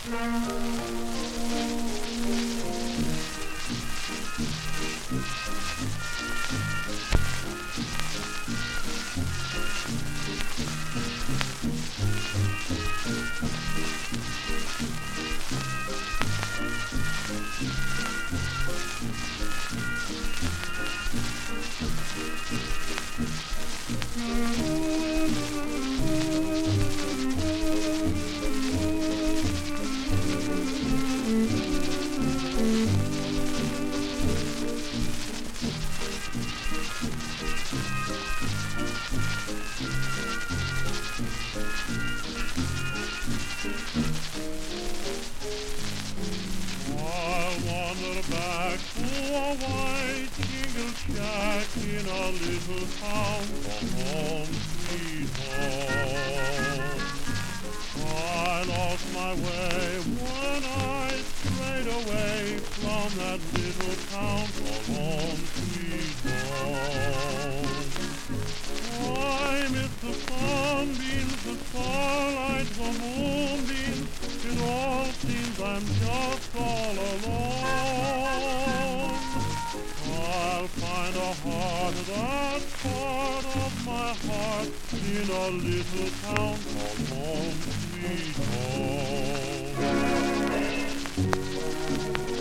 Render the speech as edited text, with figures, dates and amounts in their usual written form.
Back to a white shingle shack in a little town called home, sweet home. I lost my way when I strayed away from that little town called home, sweet home. I miss the sunbeams, the starlight, the moonbeams. It all seems I'm just all alone. I'll find a heart, that's part of my heart, in a little town called home, sweet home.